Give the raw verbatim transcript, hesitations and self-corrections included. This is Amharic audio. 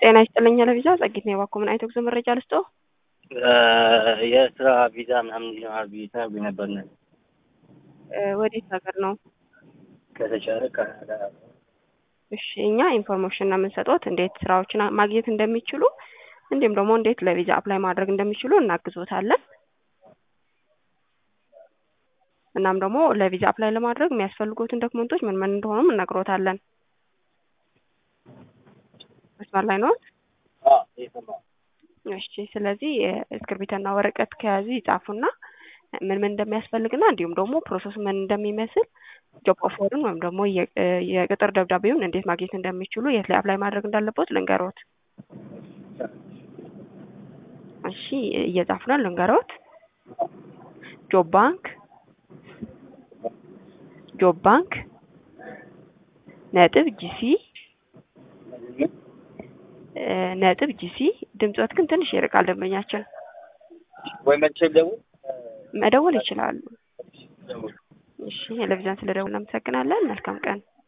ጤና ይስጥልኝ ለቪዛ ጸግት ነው ባኮ ምን አይቶ ጉዞ መረጃ ልስጦ የስራ ቪዛ ምናምን እንዲኖር ቪዛ ነበር ነው ወዴት ሀገር ነው ከተቻለ ካናዳ እሺ እኛ ኢንፎርሜሽን እና የምንሰጡት እንዴት ስራዎችን ማግኘት እንደሚችሉ እንዴም ደግሞ እንዴት ለቪዛ አፕላይ ማድረግ እንደሚችሉ እናግዞታለን እናም ደግሞ ለቪዛ አፕላይ ለማድረግ የሚያስፈልጉትን ዶክመንቶች ምን ምን እንደሆኑ እናግሮታለን መስመር ላይ ነው አዎ ይፈማ እሺ ስለዚህ እስክሪብቶና ወረቀት ከያዙ ይጻፉና ምን ምን እንደሚያስፈልግና እንዲሁም ደግሞ ፕሮሰስ ምን እንደሚመስል ጆብ ኦፈርን ወይም ደግሞ የቅጥር ደብዳቤውን እንዴት ማግኘት እንደሚችሉ የት ላይ አፕላይ ማድረግ እንዳለበት ልንገሮት እሺ እየጻፉና ልንገሮት ጆብ ባንክ ጆብ ባንክ ነጥብ ጂሲ ነጥብ ጂሲ ድምጽዎት ግን ትንሽ ይርቃል ደንበኛችን ወይ መቼም ደውል መደወል ይችላሉ እሺ ለቪዛን ስለደውል እናመሰግናለን መልካም ቀን